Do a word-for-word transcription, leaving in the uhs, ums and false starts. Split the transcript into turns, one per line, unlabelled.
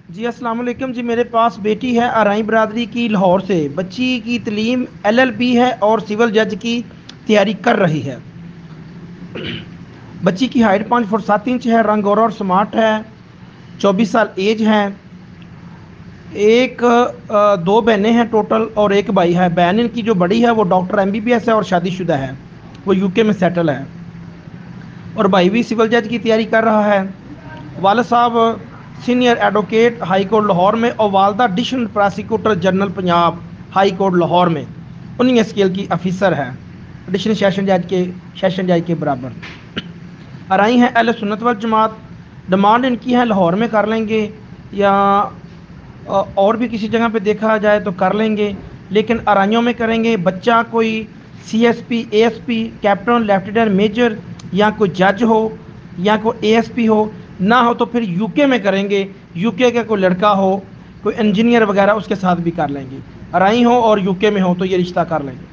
جی السلام علیکم جی، میرے پاس بیٹی ہے آرائی برادری کی لاہور سے. بچی کی تعلیم ایل ایل بی ہے اور سول جج کی تیاری کر رہی ہے. بچی کی ہائٹ پانچ فٹ سات انچ ہے، رنگ گورا اور سمارٹ ہے، چوبیس سال ایج ہے. ایک دو بہنیں ہیں ٹوٹل اور ایک بھائی ہے. بہن ان کی جو بڑی ہے وہ doctor M B B S ہے اور شادی شدہ ہے، وہ یو کے میں سیٹل ہے. اور بھائی بھی سول جج کی تیاری کر رہا ہے. والد صاحب senior advocate high court Lahore میں اور والدہ additional prosecutor general Punjab high court Lahore میں انہیں اسکیل کی افیسر ہے، ایڈیشنل سیشن جج کے سیشن جج کے برابر. آرائی ہیں اہل سنت والجماعت. ڈیمانڈ ان کی ہے لاہور میں کر لیں گے یا اور بھی کسی جگہ پہ دیکھا جائے تو کر لیں گے، لیکن آرائیوں میں کریں گے. بچہ کوئی C S P, A S P, captain, lieutenant major یا کوئی جج ہو یا کوئی اے ایس پی ہو. نہ ہو تو پھر یو کے میں کریں گے. یو کے کا کوئی لڑکا ہو، کوئی انجینئر وغیرہ، اس کے ساتھ بھی کر لیں گے. آرائی ہو اور یو کے میں ہو تو یہ رشتہ کر لیں گے.